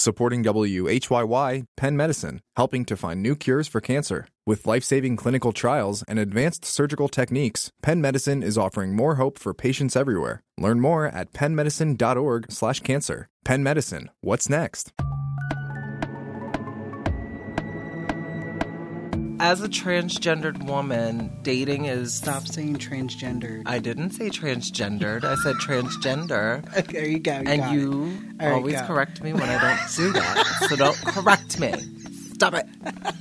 Supporting WHYY, Penn Medicine, helping to find new cures for cancer. With life-saving clinical trials and advanced surgical techniques, Penn Medicine is offering more hope for patients everywhere. Learn more at pennmedicine.org/cancer. Penn Medicine, what's next? As a transgendered woman, dating is... Stop saying transgendered. I didn't say transgendered. I said transgender. There you go. And you always correct me when I don't do that. So don't correct me. Stop it.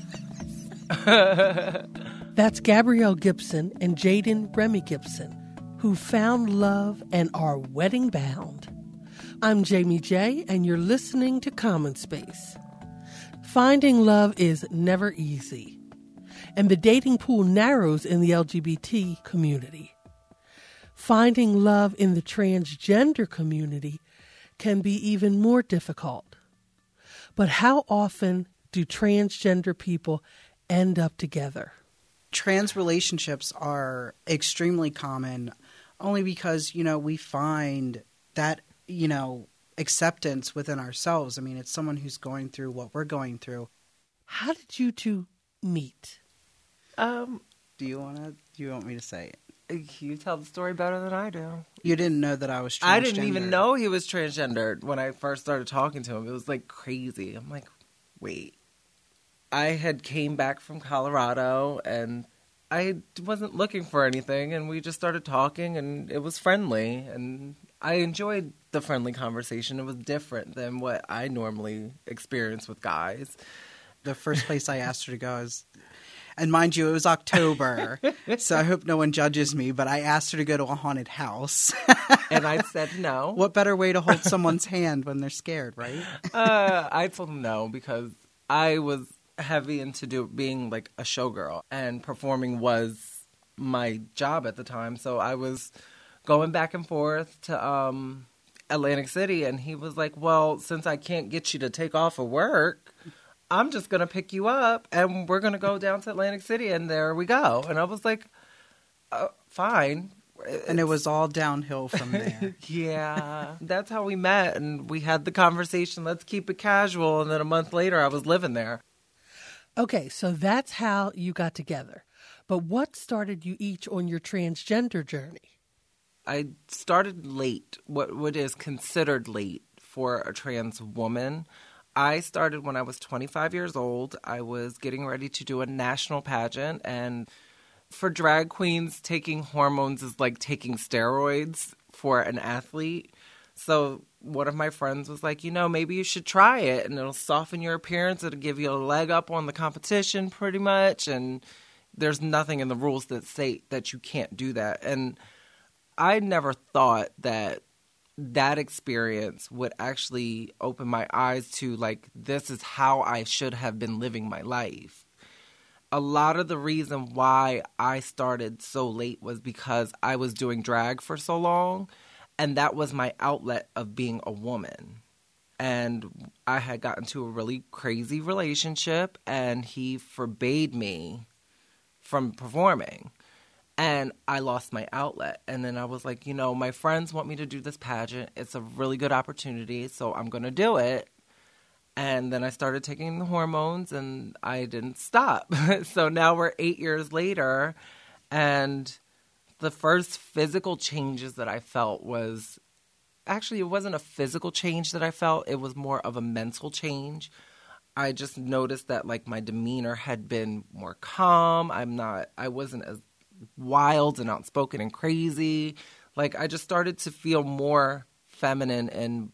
That's Gabrielle Gibson and Jaden Remy Gibson, who found love and are wedding bound. I'm Jamie J, and you're listening to Common Space. Finding love is never easy, and the dating pool narrows in the LGBT community. Finding love in the transgender community can be even more difficult. But how often do transgender people end up together? Trans relationships are extremely common only because, we find that, acceptance within ourselves. I mean, it's someone who's going through what we're going through. How did you two meet? Do you want me to say it? You tell the story better than I do. You didn't know that I was transgender. I didn't even know he was transgendered when I first started talking to him. It was like crazy. I'm like, wait. I had came back from Colorado and I wasn't looking for anything, and we just started talking, and it was friendly, and I enjoyed the friendly conversation. It was different than what I normally experience with guys. The first place I asked her to go is, and mind you, it was October, so I hope no one judges me, but I asked her to go to a haunted house. And I said no. What better way to hold someone's hand when they're scared, right? I told him no because I was heavy into being like a showgirl, and performing was my job at the time. So I was going back and forth to Atlantic City, and he was like, well, since I can't get you to take off of work, I'm just going to pick you up and we're going to go down to Atlantic City, and there we go. And I was like, fine. And it was all downhill from there. Yeah. That's how we met, and we had the conversation, let's keep it casual, and then a month later I was living there. Okay, so that's how you got together. But what started you each on your transgender journey? I started late, what is considered late for a trans woman. I started when I was 25 years old. I was getting ready to do a national pageant, and for drag queens, taking hormones is like taking steroids for an athlete. So one of my friends was like, maybe you should try it, and it'll soften your appearance. It'll give you a leg up on the competition pretty much. And there's nothing in the rules that say that you can't do that. And I never thought that experience would actually open my eyes to, like, this is how I should have been living my life. A lot of the reason why I started so late was because I was doing drag for so long. And that was my outlet of being a woman. And I had gotten to a really crazy relationship, and he forbade me from performing. And I lost my outlet. And then I was like, my friends want me to do this pageant. It's a really good opportunity, so I'm going to do it. And then I started taking the hormones, and I didn't stop. So now we're 8 years later, and the first physical changes that I felt was, actually, it wasn't a physical change that I felt. It was more of a mental change. I just noticed that, like, my demeanor had been more calm. I wasn't as wild and outspoken and crazy. Like, I just started to feel more feminine in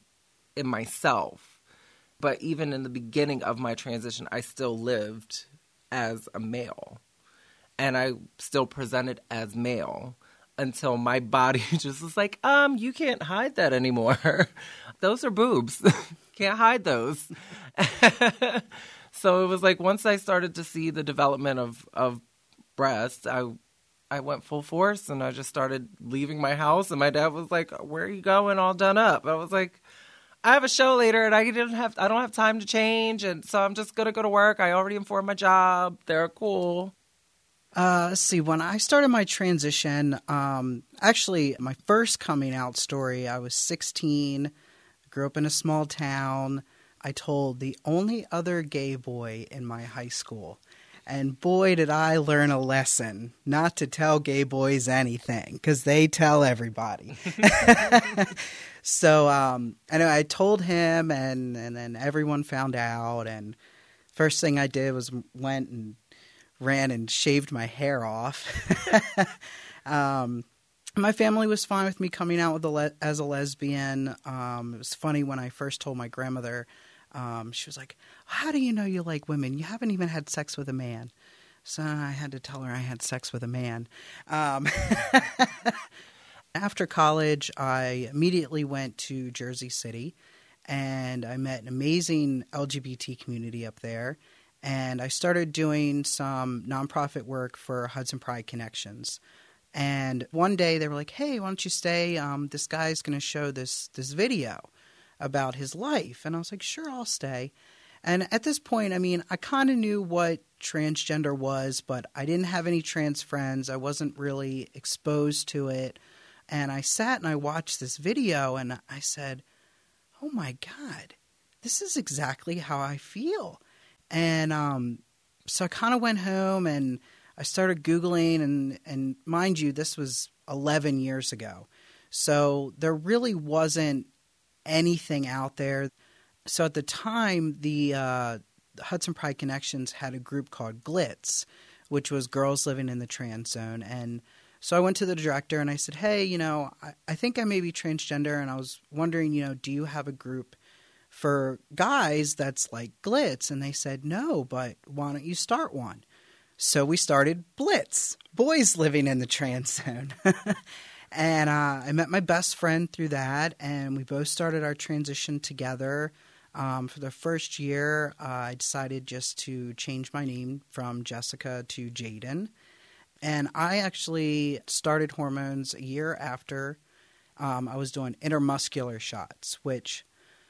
myself. But even in the beginning of my transition, I still lived as a male. And I still presented as male until my body just was like, you can't hide that anymore. Those are boobs. Can't hide those. So it was like once I started to see the development of breasts, I went full force, and I just started leaving my house. And my dad was like, where are you going all done up? I was like, I have a show later, and I don't have time to change. And so I'm just going to go to work. I already informed my job. They're cool. Let's see, when I started my transition, actually my first coming out story, I was 16, grew up in a small town. I told the only other gay boy in my high school. And boy, did I learn a lesson not to tell gay boys anything, because they tell everybody. So anyway, I told him, and then everyone found out. And first thing I did was went and ran and shaved my hair off. My family was fine with me coming out with as a lesbian. It was funny when I first told my grandmother. She was like, "How do you know you like women? You haven't even had sex with a man." So I had to tell her I had sex with a man. After college, I immediately went to Jersey City, and I met an amazing LGBT community up there. And I started doing some nonprofit work for Hudson Pride Connections. And one day they were like, "Hey, why don't you stay? This guy's going to show this video about his life." And I was like, "Sure, I'll stay." And at this point, I mean, I kind of knew what transgender was, but I didn't have any trans friends. I wasn't really exposed to it. And I sat and I watched this video and I said, "Oh my God, this is exactly how I feel." And so I kind of went home and I started Googling, and mind you, this was 11 years ago. So there really wasn't anything out there. So at the time, the Hudson Pride Connections had a group called Glitz, which was girls living in the trans zone. And so I went to the director and I said, "Hey, I think I may be transgender, and I was wondering, do you have a group for guys that's like Glitz?" And they said, "No, but why don't you start one?" So we started Blitz, boys living in the trans zone. And I met my best friend through that, and we both started our transition together. For the first year, I decided just to change my name from Jessica to Jaden. And I actually started hormones a year after. I was doing intermuscular shots, which,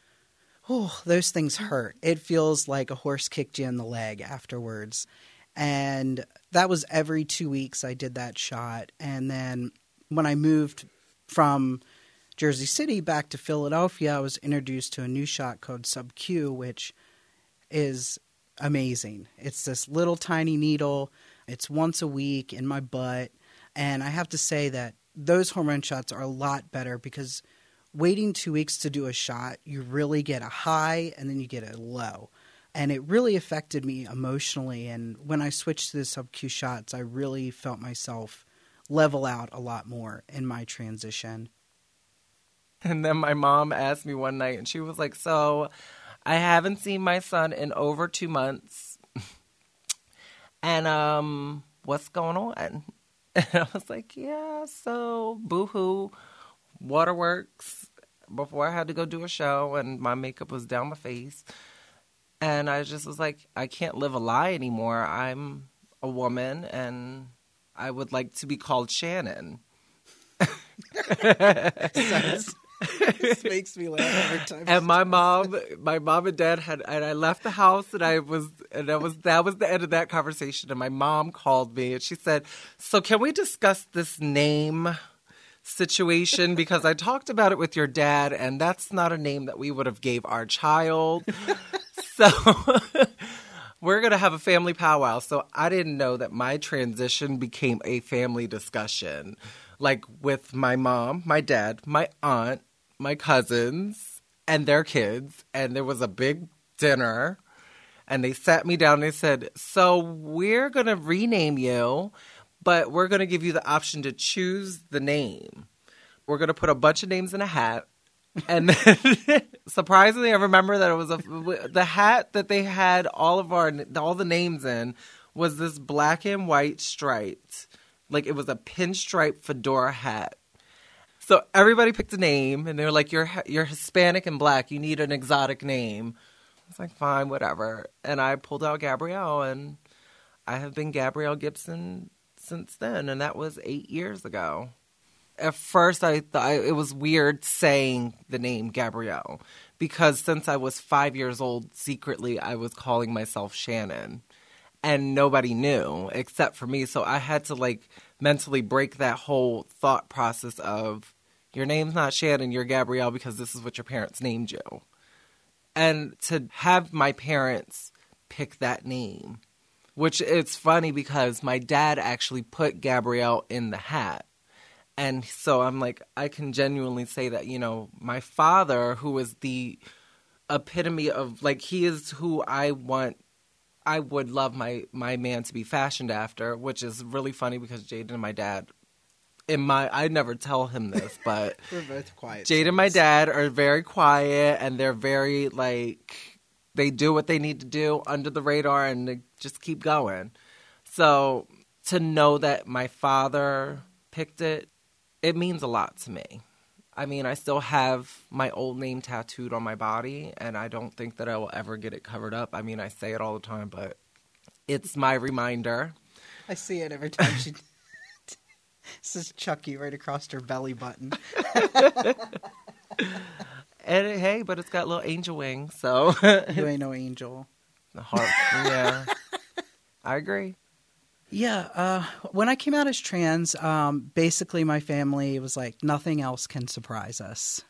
those things hurt. It feels like a horse kicked you in the leg afterwards. And that was every 2 weeks I did that shot. And then when I moved from Jersey City back to Philadelphia, I was introduced to a new shot called Sub-Q, which is amazing. It's this little tiny needle. It's once a week in my butt. And I have to say that those hormone shots are a lot better, because waiting 2 weeks to do a shot, you really get a high and then you get a low. And it really affected me emotionally. And when I switched to the Sub-Q shots, I really felt myself level out a lot more in my transition. And then my mom asked me one night, and she was like, "So I haven't seen my son in over 2 months. And what's going on?" And I was like, "Yeah, so boo-hoo, waterworks before I had to go do a show, and my makeup was down my face." And I just was like, I can't live a lie anymore. I'm a woman, and I would like to be called Shannon. This makes me laugh every time. And my mom and dad and I left the house, and that was the end of that conversation. And my mom called me, and she said, "So can we discuss this name situation? Because I talked about it with your dad, and that's not a name that we would have gave our child. So we're going to have a family powwow." So I didn't know that my transition became a family discussion, like with my mom, my dad, my aunt, my cousins, and their kids. And there was a big dinner, and they sat me down and they said, "So we're going to rename you, but we're going to give you the option to choose the name. We're going to put a bunch of names in a hat." And then, surprisingly, I remember that it was the hat that they had all the names in was this black and white striped, like it was a pinstripe fedora hat. So everybody picked a name, and they were like, "You're Hispanic and black. You need an exotic name." I was like, "Fine, whatever." And I pulled out Gabrielle, and I have been Gabrielle Gibson since then, and that was 8 years ago. At first, I thought it was weird saying the name Gabrielle, because since I was 5 years old, secretly I was calling myself Shannon, and nobody knew except for me. So I had to mentally break that whole thought process of, your name's not Shannon, you're Gabrielle because this is what your parents named you. And to have my parents pick that name, which it's funny because my dad actually put Gabrielle in the hat. And so I'm like, I can genuinely say that, my father, who is the epitome of, like, he is who I would love my man to be fashioned after, which is really funny because Jaden and my dad, I never tell him this, but we're both quiet. Jaden and my dad are very quiet, and they're very, like, they do what they need to do under the radar, and they just keep going. So to know that my father picked it, it means a lot to me. I mean, I still have my old name tattooed on my body, and I don't think that I will ever get it covered up. I mean, I say it all the time, but it's my reminder. I see it every time she says Chucky right across her belly button. And hey, but it's got little angel wings, so. You ain't no angel. The heart, yeah. I agree. Yeah, when I came out as trans, basically my family was like, nothing else can surprise us.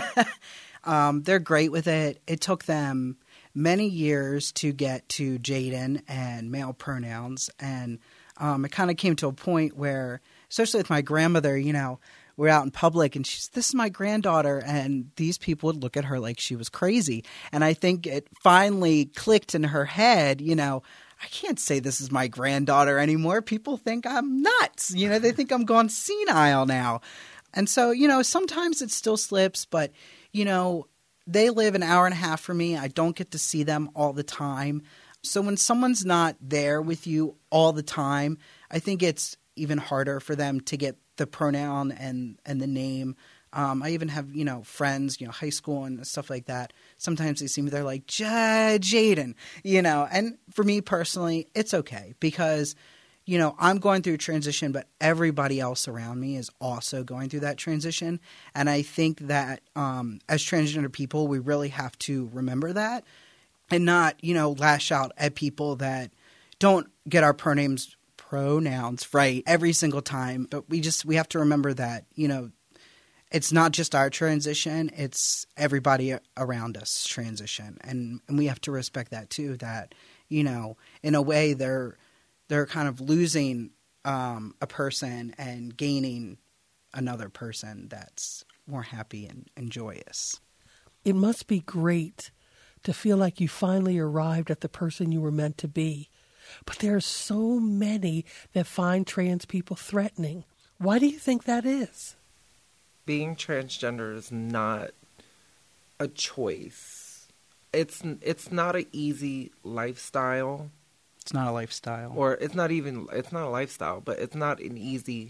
They're great with it. It took them many years to get to Jaden and male pronouns, and it kind of came to a point where, especially with my grandmother, we're out in public and this is my granddaughter, and these people would look at her like she was crazy. And I think it finally clicked in her head, I can't say this is my granddaughter anymore. People think I'm nuts. They think I'm gone senile now. And so, sometimes it still slips, but, they live an hour and a half from me. I don't get to see them all the time. So when someone's not there with you all the time, I think it's even harder for them to get the pronoun and the name. I even have, friends, high school and stuff like that. Sometimes they see me, they're like, Jaden, and for me personally, it's okay because, I'm going through a transition, but everybody else around me is also going through that transition. And I think that as transgender people, we really have to remember that and not, lash out at people that don't get our pronouns right every single time. But we have to remember that, it's not just our transition, it's everybody around us transition. And we have to respect that too, that, in a way they're kind of losing a person and gaining another person that's more happy and joyous. It must be great to feel like you finally arrived at the person you were meant to be. But there are so many that find trans people threatening. Why do you think that is? Being transgender is not a choice. It's not an easy lifestyle. It's not a lifestyle. Or it's not a lifestyle, but it's not an easy.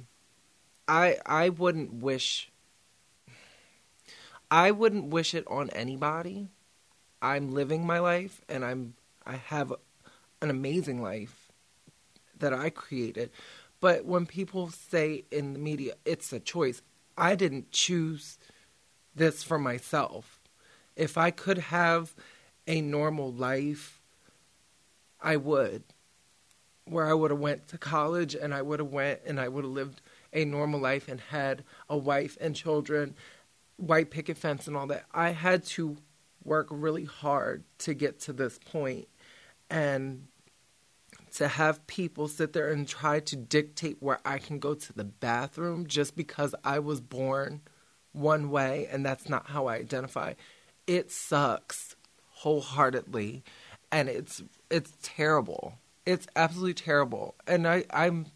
I wouldn't wish it on anybody. I'm living my life, and I have an amazing life that I created. But when people say in the media, it's a choice, I didn't choose this for myself. If I could have a normal life, I would. Where I would have went to college and I would have lived a normal life and had a wife and children, white picket fence and all that. I had to work really hard to get to this point, and to have people sit there and try to dictate where I can go to the bathroom just because I was born one way and that's not how I identify. It sucks wholeheartedly, and it's terrible. It's absolutely terrible. And I'm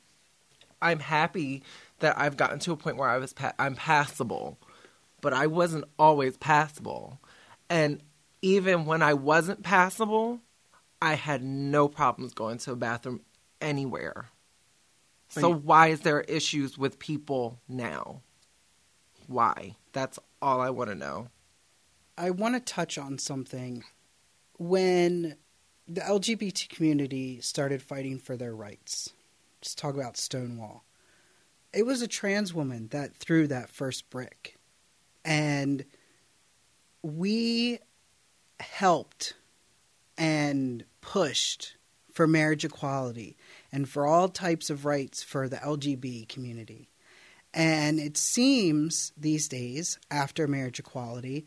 happy that I've gotten to a point where I'm passable, but I wasn't always passable. And even when I wasn't passable, I had no problems going to a bathroom anywhere. So why is there issues with people now? Why? That's all I want to know. I want to touch on something. When the LGBT community started fighting for their rights, just talk about Stonewall, it was a trans woman that threw that first brick. And we helped and pushed for marriage equality and for all types of rights for the LGBT community. And it seems these days, after marriage equality,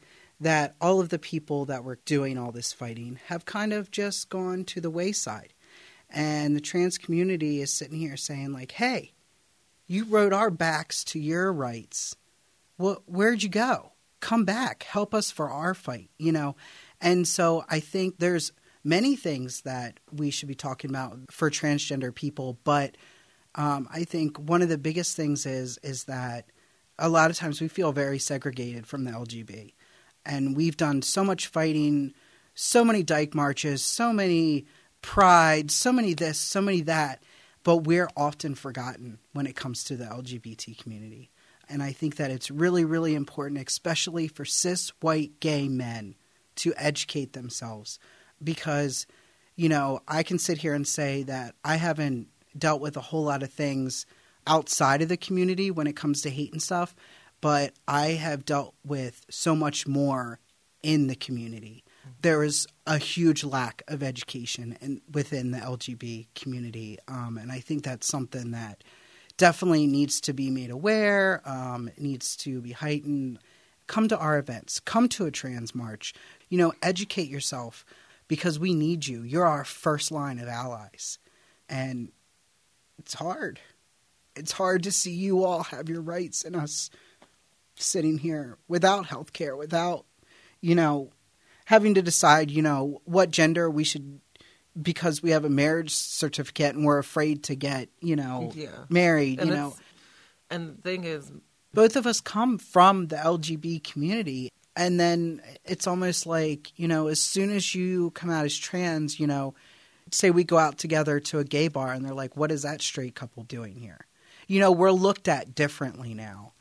that all of the people that were doing all this fighting have kind of just gone to the wayside. And the trans community is sitting here saying, like, hey, you rode our backs to your rights. Well, where'd you go? Come back. Help us for our fight, you know? And so I think there's many things that we should be talking about for transgender people. But I think one of the biggest things is that a lot of times we feel very segregated from the LGB. And we've done so much fighting, so many dyke marches, so many pride, so many this, so many that. But we're often forgotten when it comes to the LGBT community. And I think that it's really, really important, especially for cis, white, gay men, to educate themselves. Because, you know, I can sit here and say that I haven't dealt with a whole lot of things outside of the community when it comes to hate and stuff, but I have dealt with so much more in the community. There is a huge lack of education within the LGBT community, and I think that's something that definitely needs to be made aware, needs to be heightened. Come to our events. Come to a trans march. You know, educate yourself because we need you. You're our first line of allies. And it's hard. It's hard to see you all have your rights and us sitting here without health care, without, you know, having to decide, you know, what gender we should, because we have a marriage certificate and we're afraid to get, you know, married, and you know. And the thing is, both of us come from the LGBT community. And then it's almost like, you know, as soon as you come out as trans, you know, say we go out together to a gay bar and they're like, what is that straight couple doing here? You know, we're looked at differently now.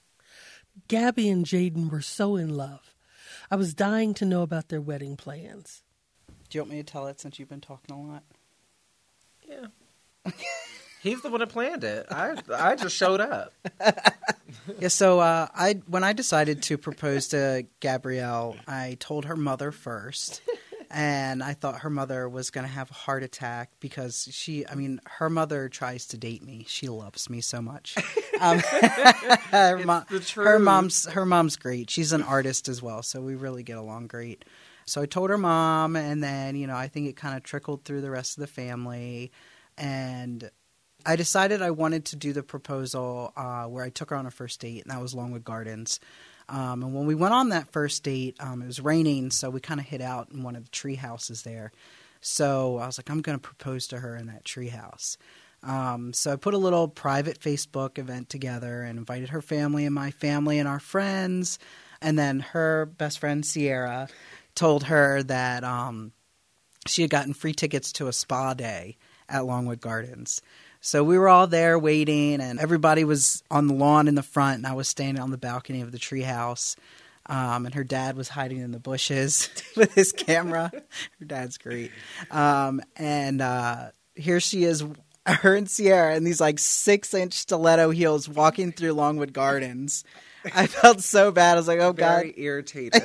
Gabby and Jaden were so in love. I was dying to know about their wedding plans. Do you want me to tell it since you've been talking a lot? Yeah. He's the one that planned it. I just showed up. Yeah, so when I decided to propose to Gabrielle, I told her mother first. And I thought her mother was going to have a heart attack because her mother tries to date me. She loves me so much. Her mom's great. She's an artist as well, so we really get along great. So I told her mom, and then, you know, I think it kind of trickled through the rest of the family. And I decided I wanted to do the proposal where I took her on a first date, and that was Longwood Gardens. And when we went on that first date, it was raining, so we kind of hid out in one of the tree houses there. So I was like, I'm going to propose to her in that tree house. So I put a little private Facebook event together and invited her family and my family and our friends. And then her best friend, Sierra, told her that she had gotten free tickets to a spa day at Longwood Gardens. So we were all there waiting, and everybody was on the lawn in the front, and I was standing on the balcony of the treehouse. And her dad was hiding in the bushes with his camera. Her dad's great. And here she is, her and Sierra, in these like 6-inch stiletto heels walking through Longwood Gardens. I felt so bad. I was like, oh, God. Very irritated.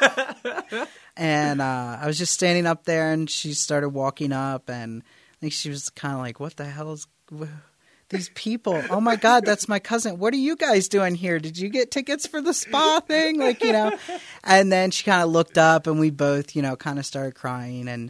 And I was just standing up there, and she started walking up, and I think she was kind of like, what the hell is these people? Oh, my God, that's my cousin. What are you guys doing here? Did you get tickets for the spa thing? Like, you know. And then she kind of looked up, and we both, you know, kind of started crying. And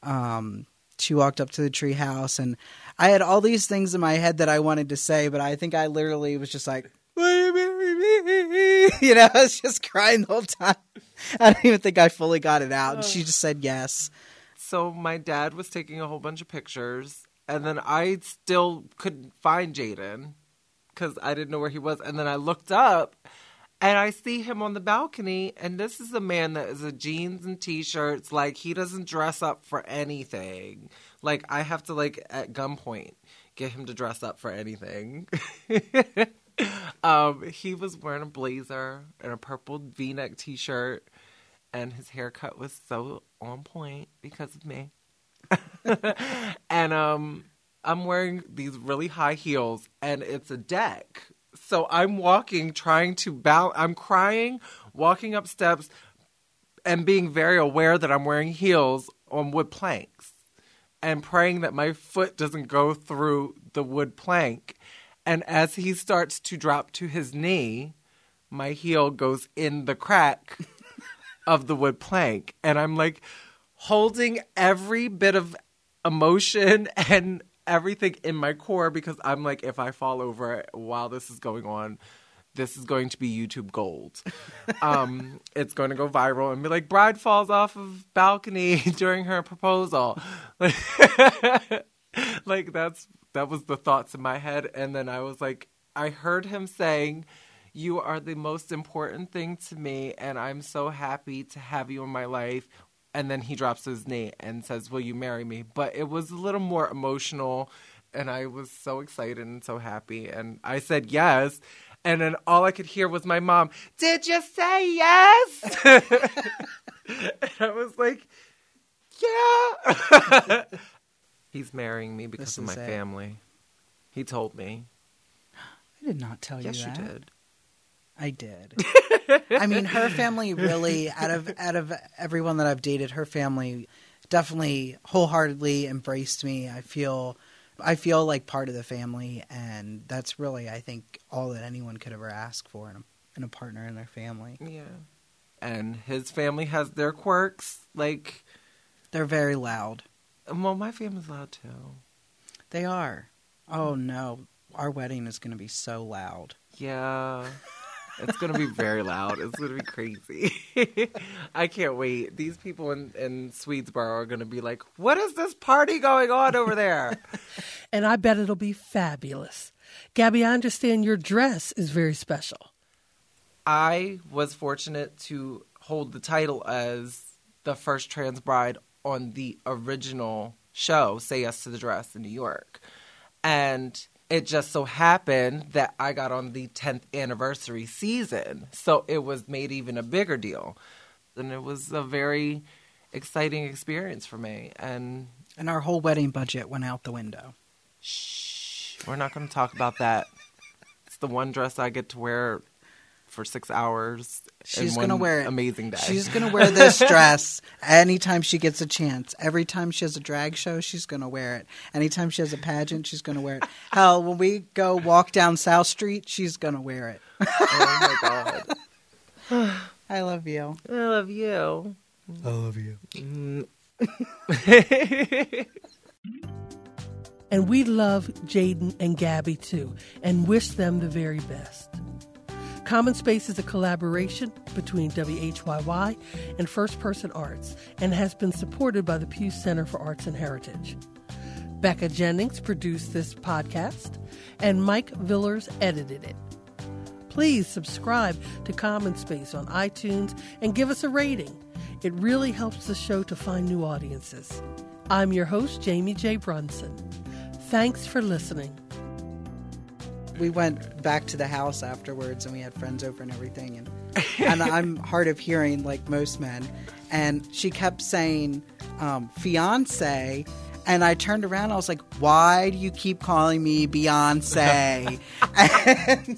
she walked up to the tree house, and I had all these things in my head that I wanted to say, but I think I literally was just like, will you marry me? You know, I was just crying the whole time. I don't even think I fully got it out. And she just said yes. So my dad was taking a whole bunch of pictures, and then I still couldn't find Jaden because I didn't know where he was. And then I looked up, and I see him on the balcony, and this is a man that is in jeans and T-shirts. Like, he doesn't dress up for anything. Like, I have to, like, at gunpoint get him to dress up for anything. He was wearing a blazer and a purple V-neck T-shirt, and his haircut was so on point because of me. And I'm wearing these really high heels, and it's a deck. So I'm walking, trying to balance. I'm crying, walking up steps, and being very aware that I'm wearing heels on wood planks, and praying that my foot doesn't go through the wood plank. And as he starts to drop to his knee, my heel goes in the crack of the wood plank. And I'm like holding every bit of emotion and everything in my core because I'm like, if I fall over while this is going on, this is going to be YouTube gold. It's going to go viral and be like, bride falls off of balcony during her proposal. Like that was the thoughts in my head. And then I was like, I heard him saying, you are the most important thing to me, and I'm so happy to have you in my life. And then he drops his knee and says, will you marry me? But it was a little more emotional, and I was so excited and so happy. And I said yes. And then all I could hear was my mom, did you say yes? And I was like, yeah. He's marrying me because of my family. He told me. I did not tell you that. Yes, you did. I did. I mean, her family really, out of everyone that I've dated, her family definitely wholeheartedly embraced me. I feel like part of the family, and that's really, I think, all that anyone could ever ask for in a partner in their family. Yeah. And his family has their quirks. Like, they're very loud. Well, my family's loud, too. They are. Oh, no. Our wedding is going to be so loud. Yeah. It's going to be very loud. It's going to be crazy. I can't wait. These people in Swedesboro are going to be like, what is this party going on over there? And I bet it'll be fabulous. Gabby, I understand your dress is very special. I was fortunate to hold the title as the first trans bride on the original show, Say Yes to the Dress, in New York. And it just so happened that I got on the 10th anniversary season. So it was made even a bigger deal. And it was a very exciting experience for me. And our whole wedding budget went out the window. Shh. We're not going to talk about that. It's the one dress I get to wear for 6 hours. She's going to wear it. Amazing day. She's going to wear this dress anytime she gets a chance. Every time she has a drag show, she's going to wear it. Anytime she has a pageant, she's going to wear it. Hell, when we go walk down South Street, she's going to wear it. Oh, my God. I love you. I love you. I love you. And we love Jaden and Gabby, too, and wish them the very best. Common Space is a collaboration between WHYY and First Person Arts and has been supported by the Pew Center for Arts and Heritage. Becca Jennings produced this podcast, and Mike Villers edited it. Please subscribe to Common Space on iTunes and give us a rating. It really helps the show to find new audiences. I'm your host, Jamie J. Brunson. Thanks for listening. We went back to the house afterwards, and we had friends over and everything. And I'm hard of hearing, like most men. And she kept saying, fiance. And I turned around, I was like, why do you keep calling me Beyonce? And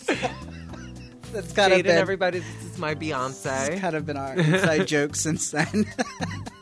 that's kind of been, everybody, this is my Beyonce. It's kind of been our inside joke since then.